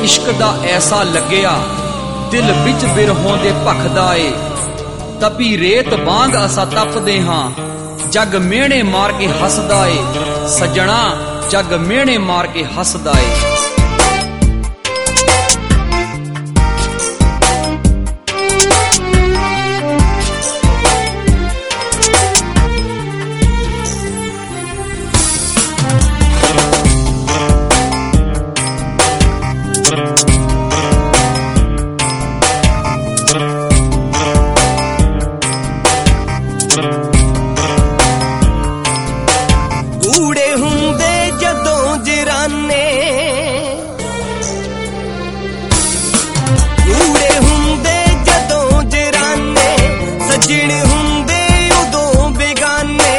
इश्क दा ऐसा लग्या दिल विच बिरहों दे भखदा ए। तपी रेत वांग असा तपदे हां जग मेहणे मार के हसदा ए। सजना जग मेहणे मार के हसदा ए। गूड़े हुंदे जदों जराने, गूड़े हुंदे जदों जराने, सजण हुंदे उदों बेगाने।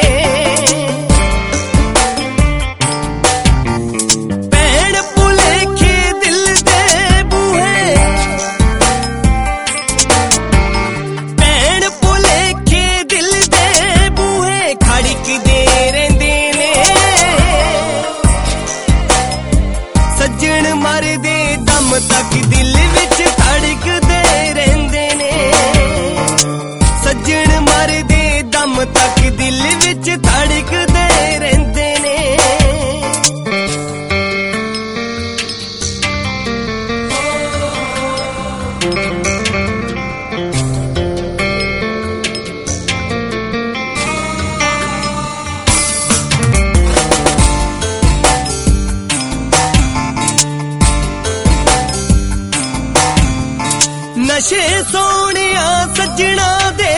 भैण भुलेखे दिल दे बूहे, भैण भुलेखे दिल दे बूहे खड़कदे रहिंदे ने। सज्जण मरदे दम तक दिल विच धड़कदे रहिंदे ने। सज्जण मरदे दम तक दिल विच धड़कदे रहिंदे ने। नशे सोहणिया सज्जणा दे,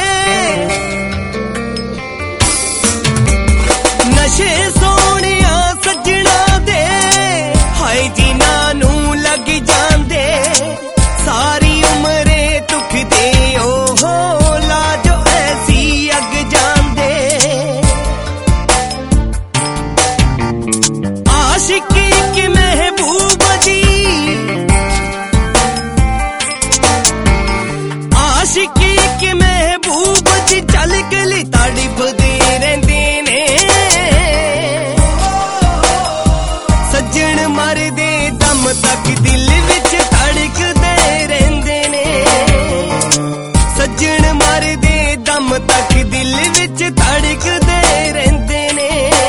नशे सोहणिया सज्जणा दे, हाय जिन्हां नूं लग जांदे सारी उमरे दुख दे ओहो लाजो ऐसी अग जांदे। आशिकी की महबूब जी, आशिकी के महबूब जी चल गली तड़पदे रहिंदे ने। सज्जण मरदे दम तक दिल विच धड़कदे रहिंदे ने। सज्जण मरदे दम तक दिल विच धड़कदे रहिंदे ने।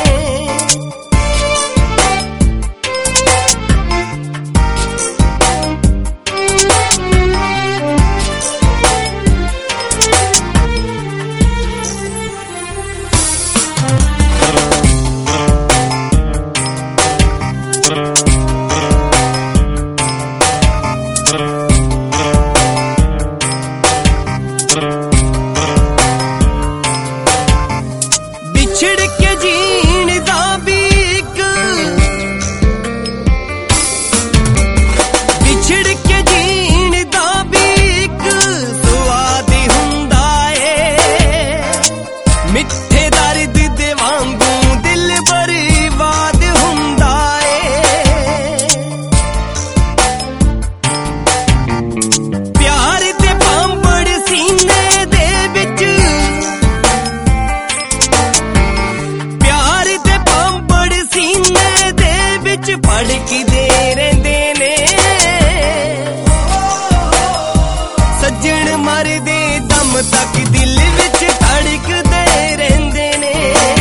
बिछड़ के जीण दा भी इक, बिछड़ के जीण दा भी इक स्वाद हुंदा ए। मिठे दर्द दे वांगू दिल बर्बाद हुंदा ए। प्यार दे पांबड़ सीने दे विच, प्यार दे पांबड़ सीने दे विच भड़कदे रहिंदे ने। सज्जण मरदे दम तक दिल विच धड़कदे रहिंदे ने।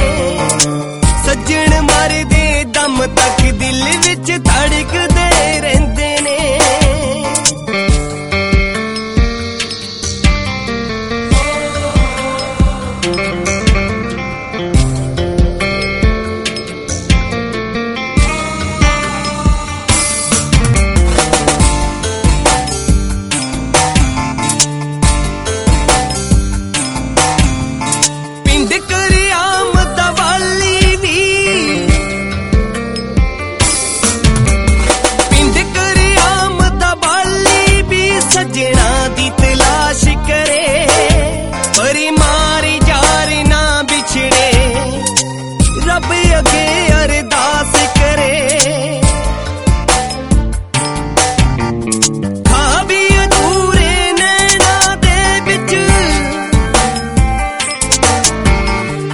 सज्जण मरदे दम तक दिल विच धड़कदे रहिंदे ने। पिंड करियाम दवाली दी, पिंड करियाम दवाली भी सज्जणा दी तलाश करे। बड़ी मारी जार ना बिछड़े रब अगे अरदास करे। खाबी अधूरे नैना दे विच,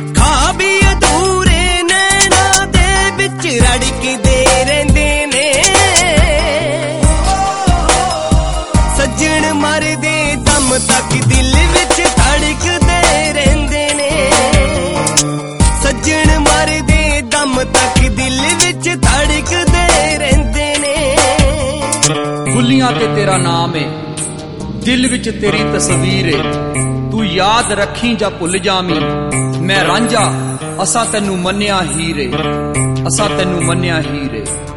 तक दिल विच धड़कदे रहिंदे ने। गुलियां ते तेरा नाम है, दिल विच तेरी तस्वीर है। तू याद रखी जा भुल जामी, मैं रांझा असा तैनू मन्निया हीरे, असा तैनू मन्निया हीरे।